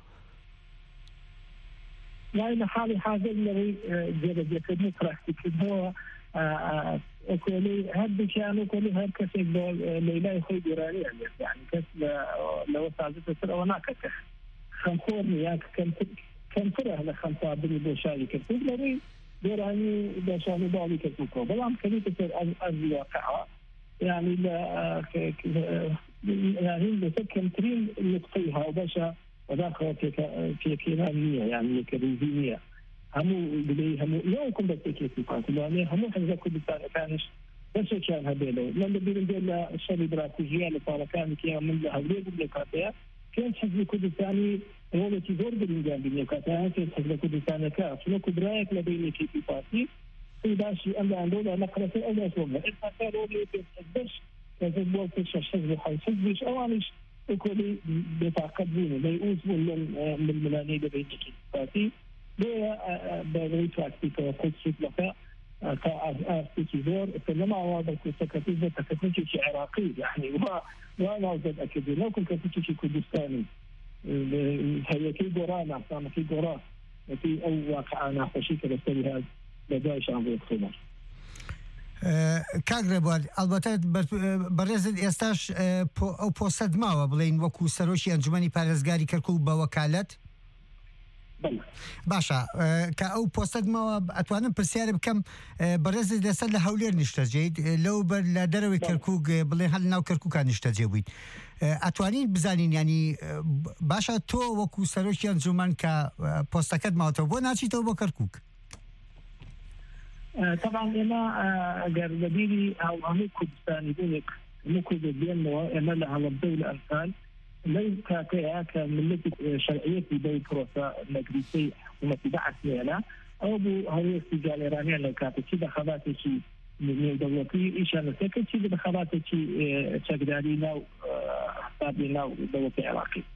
يعني حالي حاضر لي جد جد براكتيكه هو كولي هاد كانوا كولي هاد كسب ليلى يخوي ديراني يعني كس لو ساعدت ترى وانا كك خمسورني ياك كم كم فرح لخمسة بني بوشاي كتب لي ديراني بوشاي بالي كتب بلام كني تصير الواقع يعني لا يعني بسكن ترين نقطيها وبشا وداخل في كينانية يعني كريزينية همو بدي همو يوم كم بتكيف في قاتل يعني همو حاجة كل سنة كانش بس كان هبيله لما بدي ندير الشغل براتيجية اللي كان كيا من هذول بلكاتها كان حزب كل ثاني هو اللي تزور بالنجام بلكاتها كان حزب كل ثاني كاف لو كبرايك لبين كيف في قاتل في داشي أنا عندنا نقرة أول أسبوع إذا كان هو اللي بيتحدث كذا بقول في حزب حي حزبش أوانش يكون بتعقدين بيؤوس من من الملاني ده بيجي فاتي ده بريت وقتي كقدس لك كأستيزور فلما هذا السكتيز ده تكتيك عراقي يعني و وأنا أزد أكيد لو كنت كتيك كردستاني هي كي قرانا كان في قرا في أو واقع أنا خشيت بستوي هذا بدايش عن أكتوبر. کاگرێ بوار ئەلبەتە بەڕێزت ئێستاش ئەو پۆستەت ماوە بڵین وەکو سەرۆکی ئەنجومەنی پارێزگاری کەرکووک بە وەکالەت باشە کە ئەو پۆستەت ماوە ئەتوانم پرسیارە بکەم بەڕێزت لەسەر لە هەولێر نیشتەجێیت لەو بەر لە دەرەوەی کەرکووک بڵێ هەل ناو کەرکووکان نیشتەجێ بوویت ئەتوانین بزانین ینی باشە تۆ وەکو سەرۆکی ئەنجومەن کە پۆستەکەت ماوەتەوە بۆ ناچیتەوە بۆ کەرکووک؟ طبعا انا اگر بديري او عمو كردستاني بونك مو كردستان انا على الدولة امثال ليس كاكيا كملتي شرعيتي بي بروسا مجلسي ومتبعت لنا او بو هو استجال ايرانيا لو كانت كده خباتي شي من دولتي ايش انا سكت كده خباتي شي تقدرينا حسابينا ودولتي عراقي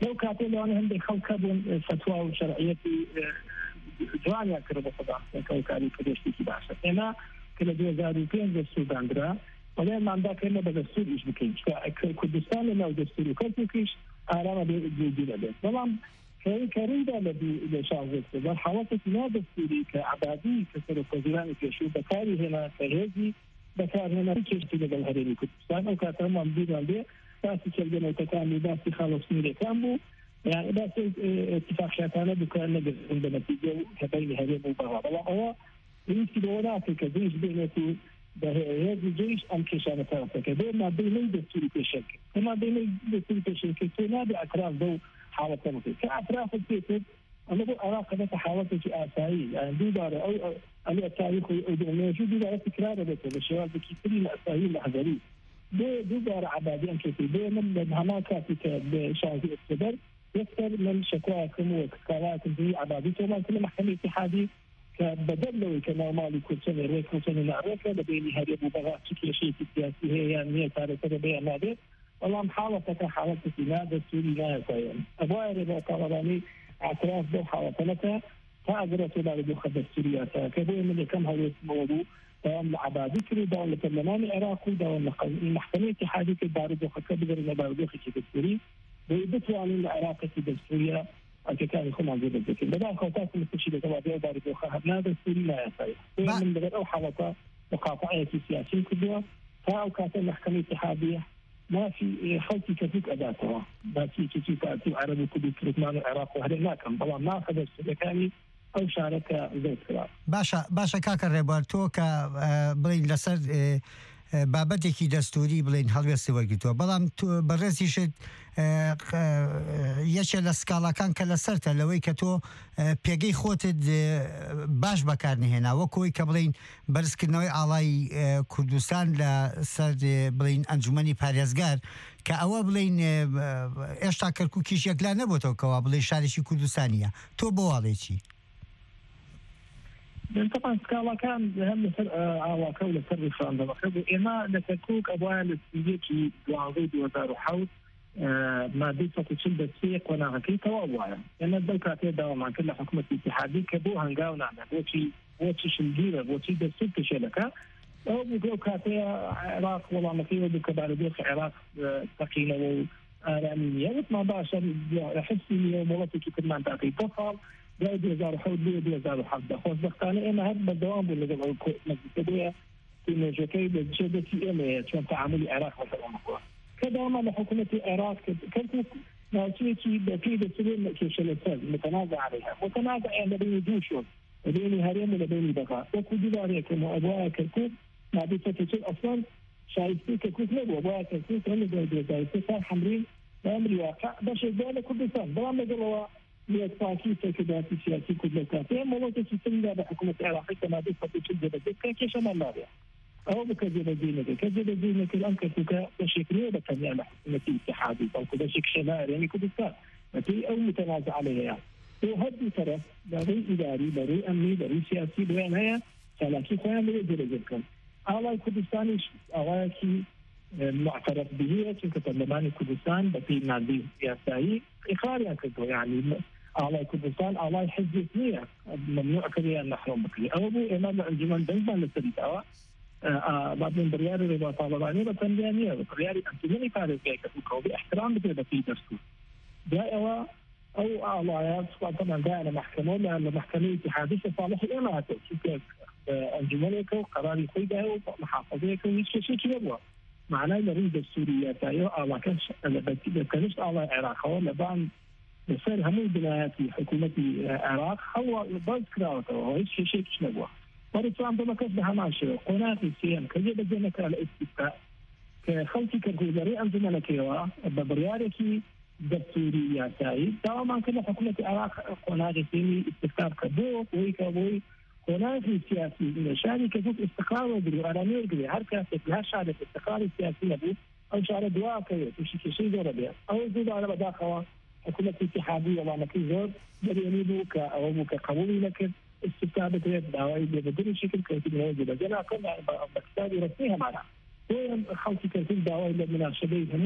لو كاتب لو أنا عندي خلق بون فتوى وشرعية جوانيا كربو صدام كوكالي كدشتي كباشة أنا كلا دو زارو بين السودان درا ولا ما عندك إلا بدستور إيش بكين كردستان لو دستور وكرتوكيش آراما بيجي لده طبعا كي كريدة لدي لشاغل بل حاولت لا دستوري كعبادي كسر وزيران كشو بكاري هنا كهزي بكار هنا كيشتي لدى الهريني كردستان أو كاتم عمدين عندي باسي كالجنة وتكامل باسي خالص ميري كامبو يعني بس اتفاق شاتانا بكأنه عند نتيجة كبين هريم وبغا هو يمكن دولات كجيش بينتي هذا الجيش أم كشانة ثلاثة كده ما بين دستوري الشركة ما بين دستوري الشركة تنادي أطراف ذو حالة ثلاثة كأطراف البيت أنا بقول أراك هذا حالة شيء أساسي يعني دوباره أو على التاريخ موجود دوباره تكرار بس الشباب بكثير أساسي لحظري ده دوباره عبادي أم كثير ده من هناك بشاهد الصدر يكثر من شكواكم وكالاتكم في عباديته ما كل محكمة اتحادي كبدلوا كنورمالي كرسون الريك كرسون العريكة لبيني هذه مباغات شكل شيء سياسي هي يعني هي تاريخ بيع نادر والله محاولة حالة نادر سوري لا يسايم أبوائي ربا طالباني اعتراف دو حالة فأقرأت إلى ربو خد السورية كبير من كم هذا الموضوع دوام عبادي كري دوام البرلمان العراقي دوام المحكمة الاتحادية كدار دو خد كبير من دار دو خد السوري بيبتوا عن العراق في السورية كان يكون عندنا ذكر بدأ خطات المستشفى تبعي دار دو خد هذا السوري لا يسايم من غير أو حالة مقاطعية سياسية كلها فأو كانت المحكمة الاتحادية ما في خلطي كثير أداتها ما في كثير تأتي عربي كل تركمان العراق وهذا لا كان طبعا ما أخذ السلكاني أو شارك زي كذا. باشا باشا كاكا ريبارتو كا بلين لسر بابەتێکی دەستوری بڵین هەڵوێستی وەرگتووە بەڵام بەڕێزیشت یەکێ لە سکاڵەکان کە لەسەرتە لەوەی کە تۆ پێگەی خۆتت باش بەکارنهێنا وەکەوەی کە بڵین بەرزکردنەوەی ئاڵای کوردستان لە سەر بڵین ئەنجومەنی پارێزگار کە ئەوە بڵین ئێشتا کەرکووکیش یەکلا نەبووتەوە کەوا بڵێ شارێکی کوردستانیە تۆ بۆ واڵێکی طبعا سكالا كان هم مثل عواقب لسر فرنسا بخير إما لتكوك أبوال السيدي وعضيد وزار حوت ما ديسة تشد السيق ونعكي توابوايا يعني الدوكاتي دوام عن كل حكومة الاتحادية كبو هنقاو نعمل وشي وشي شلجيرة وشي دستور تشلكا أو بدوكاتي عراق والله ما فيه ودوك باردوخ عراق تقينة وآرامية وثما باشا حسي ومولاتي كتب ما انتاقي بطل جاي يزار حود ليه يزار حد خوش بختاني أنا هاد بالدوام ولا جمع مجلس في مجلسي بجدتي إلى شو تعامل العراق مثلا مقوى كذا ما لحكومة العراق كنت ناسيتي بكيد سليم كشلتات متنازع عليها متنازع يعني بين دوشون بين هرم ولا بين بقاء وكل ذلك وأبواب كركوك ما بيتفتش أصلا شايفتي كركوك نبوا أبواب كركوك هم جاي جاي صار حمرين أمر واقع بس الدولة كردستان دوام مجلوا للتأكيد كذا في سياسي كل كافة مولات السياسية بحكومة العراق كما بيفتش الجبهة كيش ما نابع أو بكذب الدين كذب الدين كل أمر كذا بشكل بتنيا على حكومة الاتحادية أو كذا شكل شمال يعني كردستان مثل أو متنازع عليها يعني وهذا طرف بري إداري بري أمني بري سياسي بين هي ثلاثة قوام يدرجكم على كردستان على كي معترف به كبرلمان كردستان بفي نادي سياسي إقرار كده يعني على كردستان على حزب اثنين ممنوع كده النحرم بكري أو بو إمام الأنجمن دنبا للسلطة بعد من بريار ربا طالباني بتنجانية بريار أنتمني فارس جاي كتوكو باحترام بكده في دستور جاء أو أعضاء طبعا جاء لمحكمة لأن المحكمة اتحادية صالح الإمارات شوف أنجمنك وقرار يخيده ومحافظيك ويش شيء كده معناه نريد السورية تايو على كش كنش على العراق هو لبان بصير همو بنايات حكومة العراق هو بس كراوته هو هيك شيء شيء شنو ورثوا عن ضمك بها ماشي قناة السيم كذا بدينك على الاستفتاء كخلتي كجوزري أنت ملكيوا ببرياركي دستورية تاي دائما كنا حكومة العراق قناة السيم استفتاء كبو ويكابوي هناك سياسي شاري كفوك استقرار وبري أرامي وبري هركا لها شارة استقرار سياسي نبو أو شارة دواء كي تشي شيء زور بيا أو زود على بداخوا حكومة اتحادية وما نكي زور بريني بوك أو بوك قبولي لك استفتاء بتريد دعوائي بيبدل شكل كيف نوجد جنا كنا بكتابي رسميها معنا وين خلطي كيف دعوائي للمناشدين همو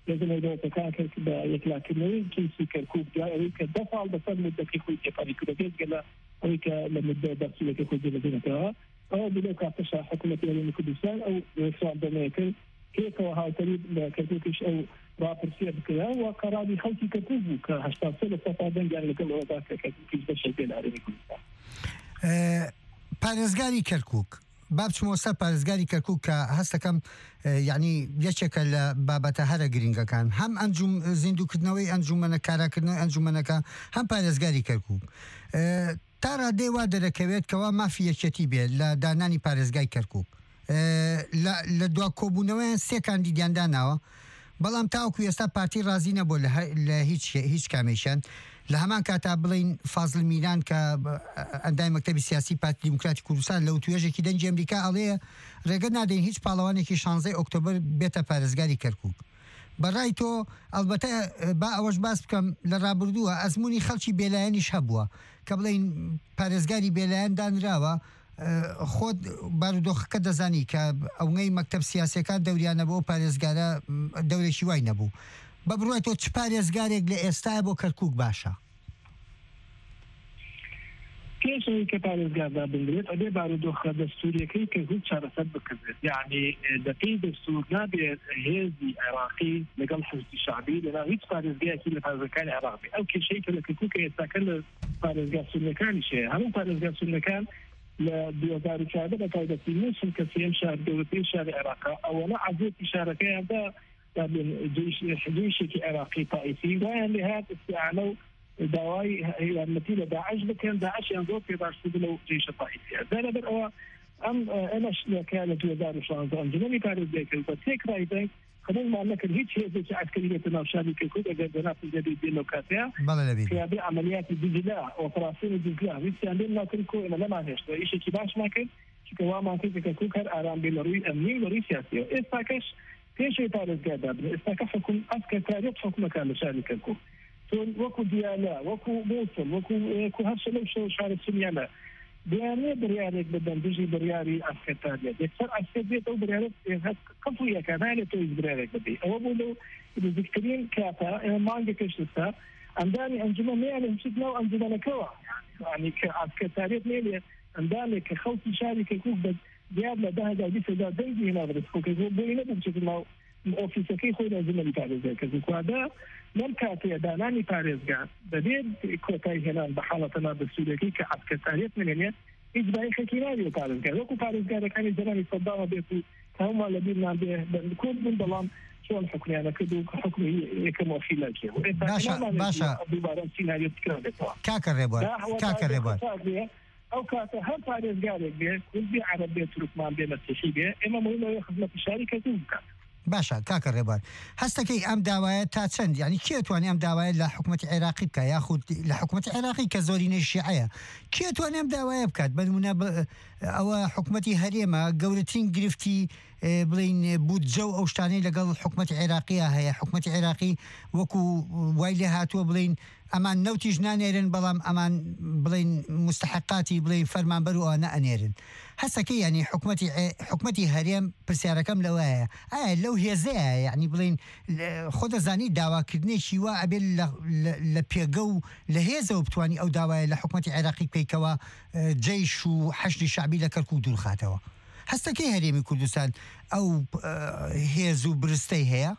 لازم يدوتەکان کرد بە یەکلاکردنەوەی کیسی کەرکووک دوای ئەوەی کە دە ساڵ بەسەر مدەتی خۆی تێپەڕی کردە بێزگە لە ئەوەی کە لە مدە دەرچوونەکەی خۆی جێبەجێنێتەوە ئەوە بلێ کاتەشا حکوومەتی هەرێمی کوردستان ئەو سوابدەمەیە کرد کێکەوە هاوتەری بە کەرکووکیش ئەو راپرسیە بکرا و قەراڵی خەڵکی کەرکووک بوو کە هەشتاد سێ لە سەدا دەنگیان لەگەڵ ئەوەدا کە کەرکووکیش بەشێک بێ لە هەرێمی کوردستان. پارێزگاری کەرکووک با بچمەوە سەر پارێزگاری کەرکووک کە هەستەکەم یعنی یەکێکە لە بابەتە هەرە گرنگەکان هەم ئەنجوم زیندووکردنەوەی ئەنجومەنە کاراکردنەوەی ئەنجومەنەکە هەم پارێزگاری کەرکووک تا ڕادێ وا دەرەکەوێت کەوا مافی یەکێتی بێت لە دانانی پارێزگای کەرکووک لە دوا کۆبوونەوەیان سێ کاندیدیان داناوە بەڵام تاوەکو ئێستا پارتی ڕازی نەبوو لە هیچ هیچ کامێشیان لە هەمان کاتا بڵین فازڵ میران کە ئەندای مەکتەبی سیاسی پارتی دیموکراتی کوردستان لەو توێژێکی دەنجی ئەمریکا ئەڵەیە ڕێگە نادەین هیچ پاڵەوانێکی شانزەی ئۆکتۆبر بێتە پارێزگاری کەرکووک. بەڕای تۆ ئەلبەتە با ئەوەش باس بکەم لە ڕابردووە ئەزمموی خەڵکی بێلایەنیش هەبووە کە بڵین پارێزگاری بێلایەن دانراوە خۆت بارودۆخەکە دەزانی کە ئەوەی مەکتەب سیاسەکان دەوریانە بۆ پارێزگارە دەورێکی وای نەبوو بە بڕای تۆ چ پارێزگارێک لە ئێستای بۆ کەرکووک باشە؟ پێشەوەی کە پارێزگاردا بنرێت ئەبێ بارودۆخە دەستوریەکەی کەرکووک چارەسەر بکردێت یعنی دەپێی دەستور نابێت هێزی عێراقی لەگەڵ حزبی شعبی لەناو هیچ پارێزگایەکی لە پارێزەکانی عێراق ئەو کێشەی کە لە کەرکووک ئێستاکە لە پارێزگا سونیەکانیش هەیە هەموو پارێزگا سونیەکان لە دوو هەزار و چواردە بە تایبەتی نووسن کە سێم شار گەورەترین شاری عێراقا ئەوەنە عەزێتی شارەکەیاندا جێشێکی عێراقی تائیفی وایان لێ هات استیعانە و داوای یارمەتی لە داعش بکەن داعشیان زۆر پێ باشتر لەو جێشە تائیفیە لەبەر ئەوە ئەم ئەمەش لەکە لە دوو هەزار و شانزدە ئەنجومەنی پارێزگای کرد بە سێ کرای دەنگ خەمەڵمان نەکرد هیچ هێزێکی عەسکەری بێتە ناو شاری کەرکووک ئەگەر دەناسی جەدید بێ لەو کاتەیە خیابێ عەمەلیاتی دیجلا ئۆپراسیۆنی دیجلا هیچیان لێ ناکرد کۆ ئێمە لەمان هێشتا ئیشێکی باشمان کرد چونکە وامان کرد کە کەرکووک هەر ئارام بێ لە ڕووی ئەمنی و لە ڕووی سیاسیەوە ئێستاکەش پێشەوەی پارێزگاردا بن ئێستاکە حکوم ئەسکەتاریەت حکومەکان لە شاری کەرکووک وەکو دیالە وەکو مووسڵ وەکو هەر لەو شەو شارە سونیانە بيانية بريارك بدن بيجي برياري أسكتارية يكسر أسكتارية أو بريارك كفوية كمان توي بريارك بدي أو بقولوا الذكرين كاتا ما عندك إشتى عندني أنجمة مية مشيت لو أنجمة كوا يعني كأسكتارية مية عندني كخوتي شاري كيكوك بس بيار لده ده بيس ده دنجي هنا بس كوك بقولنا بمشيت لو أوفيس كي خوي أنجمة بتاعي كذا وهذا ممكن داناني باريزغا بدين كوتاي هنا بحالتنا بالسوريكي كعسكريات من هنا إجباري خكيناري باريزغا لو باريزغا كان زمان يصدقوا بيتو هم الذين بكل من ضلام شو الحكم يعني كده حكم كما في لاكي باشا باشا كاكر ريبوار كاكر ريبوار او كاتا هل باريزغا بيه كل بي عربية تركمان بيه مسيحي بيه اما مهمة يخدمة الشاركة توقع باشا كاكە ڕێبوار هەستەکەی ئەم داوایە تا چەند یعنی کێتوانێ ئەم داوایە لە حکوومەتی عێراقی بکە یاخود لە حکوومەتی عێراقی کە زۆرینەی شیعەیە کێتوانێ ئەم داوایە بکات بەنمونە ئەوە حکوومەتی هەرێمە گەورەترین گرفتی بڵین بودجە و ئەو شتانەی لەگەڵ حکوومەتی عێراقیە هەیە حکوومەتی عێراقی وەکو وای لێ هاتووە بڵین ئەمان نەوتیش نانێرن بەڵام ئەمان بڵین مستحقاتی بڵین فەرمانبەر و ئەوانە ئەنێرن هەستەکەی ینی حکوومەتی حکوومەتی هەرێم پرسیارەکەم لەوەیە ئایا لەو هێزەیە یعنی بڵین خۆ دەزانی داواکردنێکی وا ئەبێت لە پێگە و لە هێزەوە بتوانی ئەو داوایە لە حکوومەتی عێراقی بکەیتەوە جەیش و حەشری شعبی لە کەرکووک دوورخاتەوە هەستەکەی هەرێمی کوردستان ئەو هێز و برستەی هەیە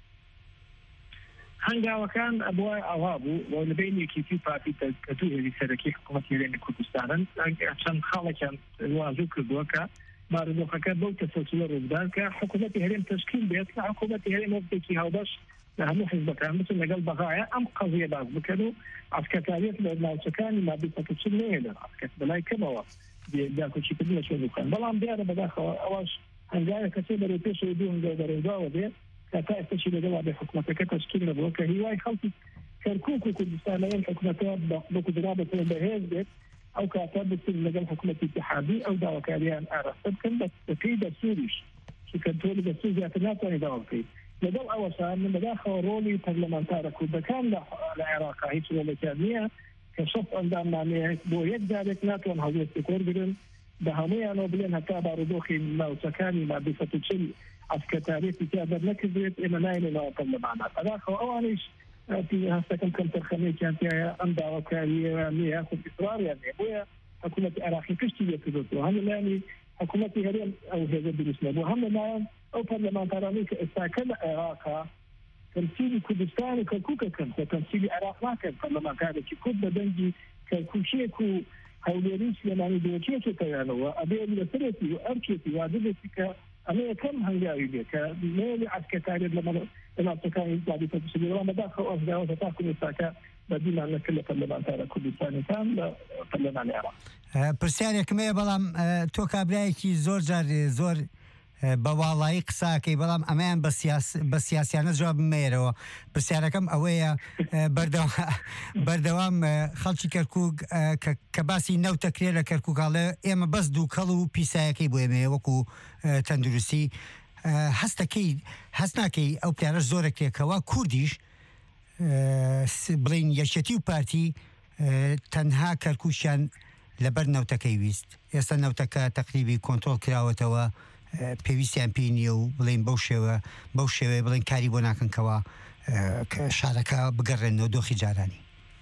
هەنگاوەکان ئەبووە ئەوا بوو بۆ لەبینێکی تی پارتی کە دوو هێزی سەرەکی حکوومەتی هەرێمی کوردستانن چەند خاڵێکیان واژوو کردووە کە بارودۆخەکە بەو تەسەلسولە ڕوودان کە حکوومەتی هەرێم تەشکیل بێت کە حکوومەتی هەرێم وەختێکی هاوبەش لە هەموو حیزبەکان بچن لەگەڵ بەغایە ئەم قەزیە باز بکەن و ئاسکەتاریەت لە ناوچەکانی مادی سەکەچن نەیە لە ئاسکەت بەلای کەمەوە داکۆچیکردنە شوێ بکەن بەڵام دیارە بەداخەوە ئەوەش هەنگاوە کەسێ بەرەو پێشەوە دوو هەنگاو بەرەوداوە بێ كتا استشهد جواب بحكومتك كتشكيل لبوك هواي خلطي كركوك كردستانيين حكومتها بقدرات بهيز او كاتب لجل حكومة اتحادي او دعوة كاليان ارسل كان بس في دستوريش شو كان تقول دستور ذات الناس وانا دعوة فيه لدو اوسان من مداخل رولي برلمانتارا كودا كان العراق هيك ولا كامية كشف عندما معناه بو يجدارك ناتوان هزيت كوردرن بهمية نوبلين هكا باردوخي ما وسكاني ما بفتشل عسكرية تابر نكذبت إن نايل لا طلبانات هذا هو أنيش في هستكم كم ترخمي كانت أمدا وكالية مياه في إصرار يعني ويا حكومة عراقي كشتي يتدوتو هم يعني حكومة هرم أو هذا بالنسبة وهم ما أو برلمان تراني كاستاكل عراقا تمثيل كردستان كركوكا كان وتمثيل عراق ما كان برلمان كان كرد بدنجي كركوشيكو هوليريش لماني دوكيتو تيانو أبي لسرتي وأركيتي وادبتي ك أنا كم هنجاوي بك مالي عسكري لما لما تكاين بعد تفصيل وما داخل أفضل وتأكل الساكا بدينا أن كل برلمان ترى كردستان كان برلمان العراق. پرسیارێکم هەیە بەڵام تۆ کابرایەکی زۆر جار زۆر بەواڵایی قساکەی بەڵام ئەمەیان بە سیاسیانە جواب بمێرەوە پرسیارەکەم ئەوەیە بەردەوام خەڵکی کەرکووک کە باسی نەوتەکرێ لە کەرکووکاڵێ ئێمە بەس دوو کەڵ و پیسایەکەی بۆ ئێمە وەکو تەندروستی هەستەکەی هەست ناکەی ئەو پیارەش زۆرەکرێکەوە کوردیش بڵین یەکێتی و پارتی تەنها کەرکووشیان لەبەر نەوتەکەی ویست ئێستا نەوتەکە تەقریبی کۆنتۆڵ کراوەتەوە پێویستیان پێی نییە و بڵین بەو شێوە بەو شێوەیە بڵین کاری بۆ ناکەنکەوە شارەکە بگەڕێنەوە دۆخی جارانی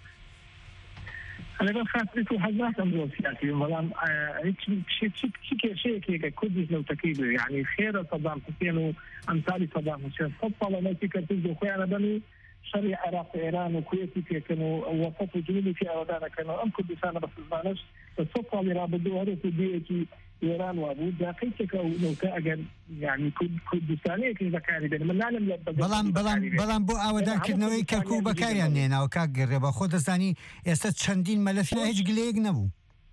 أنا بخاف حزات أمر سياسي والله شيء شيء شيء كذا كوديز لو تكيده يعني خير صدام حسين وأمثال صدام حسين فضل ما تكتب خويا أنا بني شريعة عراق إيران وكويتي في كانوا وسط وجنوبي في أودانا كانوا أم كردستان بس الزانش الصفة اللي رابطوا هذا في بيئة إيران وأبو دقيقة لو كأجل يعني كردستانية كذا كان بين من نعلم بلام بلام بلام بو أودا كنوي كركوب بكاري عنينا وكاجر بخود زاني يستد شندين ملفنا هيج قليق نبو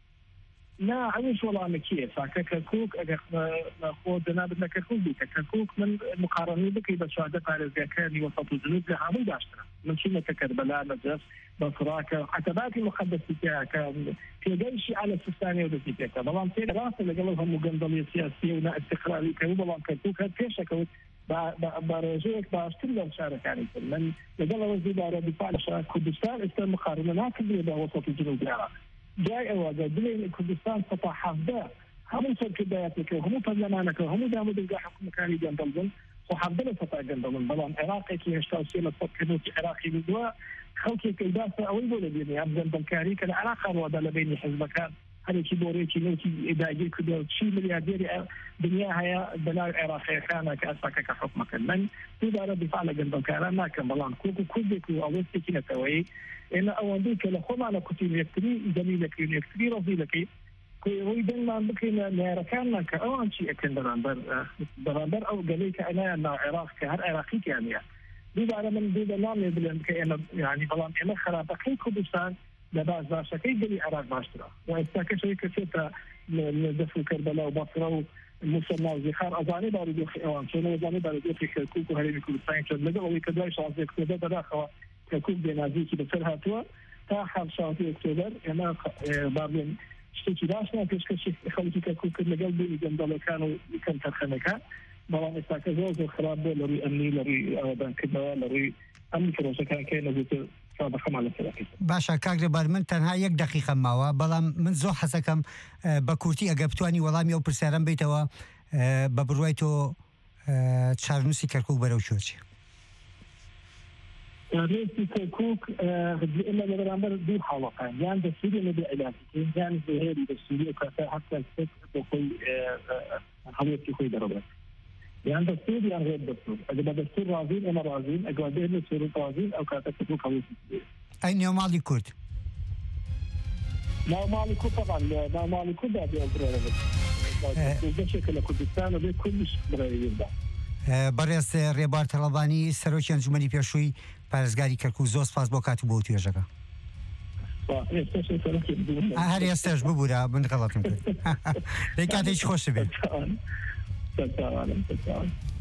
لا عايش والله مكيف كركوك أجر خودنا بدنا كركوك بيك كركوك من مقارنة بك إذا شهدت على الزكاة وسط الجنوب لها مو داشتنا من شنو كربلاء نجف بصراك حتى باقي المخبصات كان في جيش على السستانية ودسيتك بلام تير راس اللي قالهم مجندلية سياسية ونا استقرارية كانوا بلام كركوك هالكيشة برجوك باشتري المشاركة يعني من لقال وزير الدفاع عن كردستان است مقارنة ناكد بوسط الجنوب العراق جاي أوجه دليل كردستان سطح حفظه هم سر كباياتك هم برلمانك هم داموا دلقا حكم مكاني جندلزن وحفظنا سطح جندلزن بلان عراقي كي هشتاو سيلة سطح كنوتي عراقي بدوا خلقي كيداسة أول بولا بيني أبزن بالكاري كان عراقا الوضع لبيني حزبكان هذا كي دوريكي نوتي إداجي كدو شي مليارديري دنياها بلا عراقية كان كأساكا كحكمك من تدار دفاع لجندلكان ما كان بلان كوكو كودك وأولتك كي نتوي إن أونديك لخوما على كتير يكتري دليلك يكتري رضيلك كي ويدن ما بكينا نهاركان كأوان شيء أكن درانبر درانبر أو قليك أنا أن العراق كهر عراقي يعني دي على من دي نام يبلن كأنا يعني بلان أنا خرابقين كردستان لبعض باشا كي قلي عراق باشترا وإستاك شيء كثيرة نزفوا كربلاء وبصرة المسلمة وزخار أزاني بارو دوخي أوان شنو أزاني بارو دوخي كركوك وهريمي كردستان كد لقوا ويكدواي شعزي كردة دراخوا كركوك بنازيكي بسر هاتوا تا حال شعزي أكتوبر أنا بابين شتي داشنا كشكش خليكي كركوك لقل بي جندل كانوا يكن ترخمكا بلان إستاك زوز خراب لري أمني لري أودان كدوا لري أمني كروسا كان كينا زيت باشا کاگرێ بار من تەنها یەک دقیقە ماوە بەڵام من زۆر حەزەکەم بە کورتی ئەگە بتوانی وەڵامی ئەو پرسیارەم بیتەوە بە بڕوای تۆ چارنووسی کەرکووک بەرەو چۆچی رئيسي كركوك إلا لبرامبر دو حلقة يعني دستوري نبي علاقتين يعني زهيري دستوري وكافة حتى الفت بخوي حويتي خوي دربات يعني دستور يعني غير دستور إذا بدستور رازين أنا رازين أقول بين دستور رازين أو كاتب كركوك حويتي أين يوم مالي كرد؟ ما مالي كرد طبعا ما مالي كرد أبي أقول بشكل كردستان وبي كلش بريء بەڕێز ڕێبوار تەڵەبانی سەرۆکی ئەنجومەنی پێشووی پارێزگاری کەرکووک زۆر سپاس بۆ کات و بۆ توێژەکە هەر ئێستاش ببوورە من غەڵەتم کرد دەی کاتێکی خۆش بێت